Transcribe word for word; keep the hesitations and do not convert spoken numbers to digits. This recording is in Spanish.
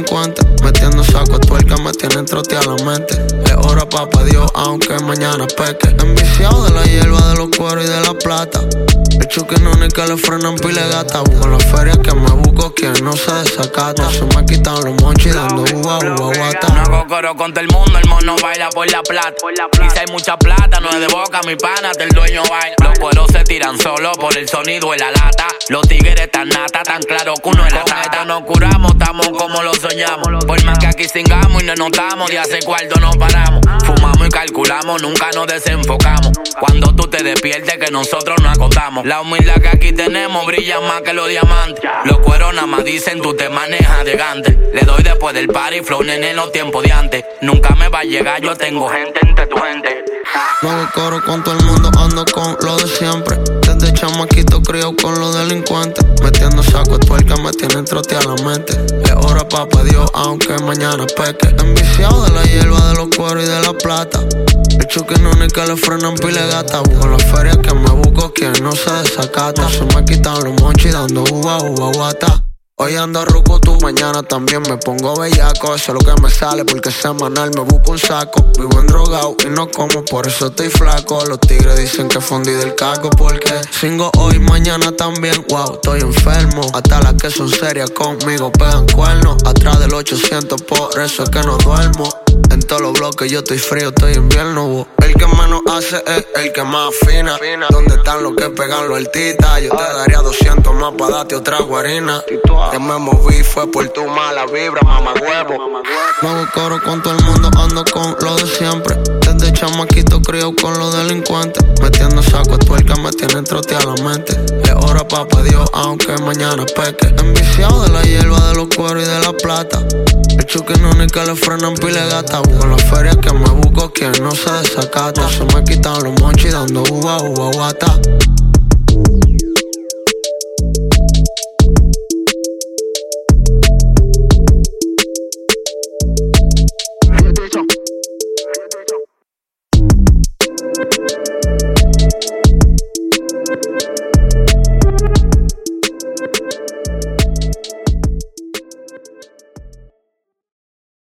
delincuente. Metiendo saco a tuerca, me tienen troteada la mente. Es hora papá Dios, aunque mañana peque. Enviciado de la hierba, de los cueros y de la plata. El chuki no ni que le frenan pile gata. Busco la feria que me busco, quien no se desacata. No se me quitan los monchis dando uva, uva, guata. No hago coro con todo el mundo, el mono baila por la plata. Y si hay mucha plata, no es de boca, mi pana, el dueño baila. Los cueros se tiran solo por el sonido de la lata. Los tigres tan nata, tan claro que uno es la tata. Nos curamos, estamos como lo soñamos. Por más que aquí singamos y no notamos, de hace cuarto no paramos. Fumamos y calculamos, nunca nos desenfocamos. Cuando tú te despiertes que nosotros nos acostamos. La humildad que aquí tenemos brilla más que los diamantes. Los cueros nada más dicen tú te manejas de gante. Le doy después del party, flow nene en los tiempos de antes. Nunca me va a llegar, yo tengo gente entre tu gente. No hago coro con todo el mundo, ando con lo de siempre. Desde chamaquito crío con los delincuentes. Metiendo saco a tuerca, me tienen troteada la mente. Es hora papá Dios, aunque mañana peque. Enviciado de la hierba, de los cueros y de la plata. El chuki no ni que le frenan pile gata. Busco la feria que me busco, quien no se desacata. No se me quitan los monchis dando uva, uva, guata. Hoy ando ruco, tú mañana también me pongo bellaco. Eso es lo que me sale porque semanal me busco un saco. Vivo endrogado y no como, por eso estoy flaco. Los tigres dicen que fundí del caco porque singo hoy, mañana también, wow, estoy enfermo. Hasta las que son serias conmigo pegan cuernos. Atrás del ochocientos, por eso es que no duermo. En todos los bloques yo estoy frío, estoy invierno, bo. El que menos hace es el que más afina. ¿Dónde están los que pegan los artistas? Yo te daría doscientos más para darte otra guarina. Que me moví fue por tu mala vibra, mamá huevo. No hago coro con todo el mundo, ando con lo de siempre. Desde chamaquito crío con los delincuentes. Metiendo saco a tuerca, me tienen troteada la mente. Es hora papá Dios, aunque mañana peque. Enviciado de la hierba, de los cueros y de la plata. El chuki no ni que le frenan pile gata. Busco la feria que me busco, quien no se desacata. No se me quitan los monchis dando uva, uva, guata.